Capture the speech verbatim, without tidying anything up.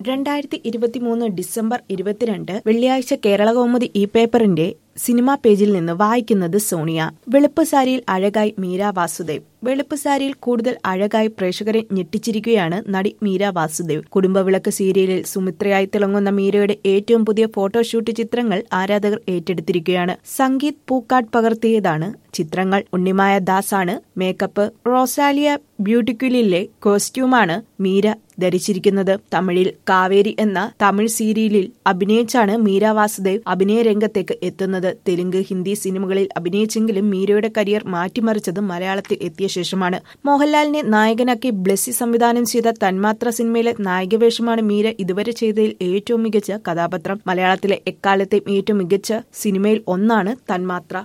രണ്ടായിരത്തി ഇരുപത്തിമൂന്ന് ഡിസംബർ ഇരുപത്തിരണ്ട് വെള്ളിയാഴ്ച കേരളകൗമുദി ഇ പേപ്പറിന്റെ സിനിമാ പേജിൽ നിന്ന് വായിക്കുന്നത് സോണിയ. വെളുപ്പ് സാരിയിൽ അഴകായി മീര വാസുദേവ്. വെളുപ്പ് സാരിയിൽ കൂടുതൽ അഴകായി പ്രേക്ഷകരെ ഞെട്ടിച്ചിരിക്കുകയാണ് നടി മീര വാസുദേവ്. കുടുംബവിളക്ക് സീരിയലിൽ സുമിത്രയായി തിളങ്ങുന്ന മീരയുടെ ഏറ്റവും പുതിയ ഫോട്ടോഷൂട്ട് ചിത്രങ്ങൾ ആരാധകർ ഏറ്റെടുത്തിരിക്കുകയാണ്. സംഗീത് പൂക്കാട് പകർത്തിയതാണ് ചിത്രങ്ങൾ. ഉണ്ണിമായ ദാസാണ് മേക്കപ്പ്. റോസാലിയ ബ്യൂട്ടിക്യുലിലെ കോസ്റ്റ്യൂമാണ് മീര ധരിച്ചിരിക്കുന്നത്. തമിഴിൽ കാവേരി എന്ന തമിഴ് സീരിയലിൽ അഭിനയിച്ചാണ് മീര വാസുദേവ് അഭിനയ രംഗത്തേക്ക് എത്തുന്നത്. തെലുങ്ക്, ഹിന്ദി സിനിമകളിൽ അഭിനയിച്ചെങ്കിലും മീരയുടെ കരിയർ മാറ്റിമറിച്ചത് മലയാളത്തിൽ എത്തിയ ശേഷമാണ്. മോഹൻലാലിനെ നായകനാക്കി ബ്ലെസ്സി സംവിധാനം ചെയ്ത തന്മാത്ര സിനിമയിലെ നായികവേഷമാണ് മീര ഇതുവരെ ചെയ്തതിൽ ഏറ്റവും മികച്ച കഥാപാത്രം. മലയാളത്തിലെ എക്കാലത്തെയും ഏറ്റവും മികച്ച സിനിമയിൽ ഒന്നാണ് തന്മാത്ര.